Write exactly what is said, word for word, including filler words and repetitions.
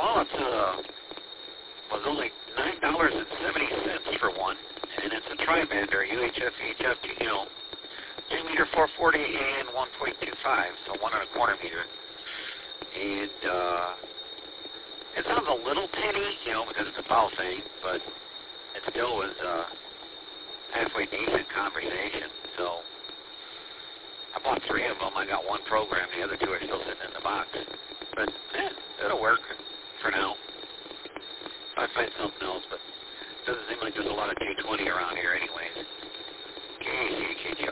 Well, it's uh, was only nine dollars and seventy cents for one, and it's a tri-bander, U H F, H F, you know, two meter four forty and one point two five, so one and a quarter meter. And uh, it sounds a little tinny, you know, because it's a foul thing, but it still was uh, halfway decent conversation. So I bought three of them. I got one program. The other two are still sitting in the box. But eh, it'll work for now. I find something else, but it doesn't seem like there's a lot of T twenty around here anyways. K C H H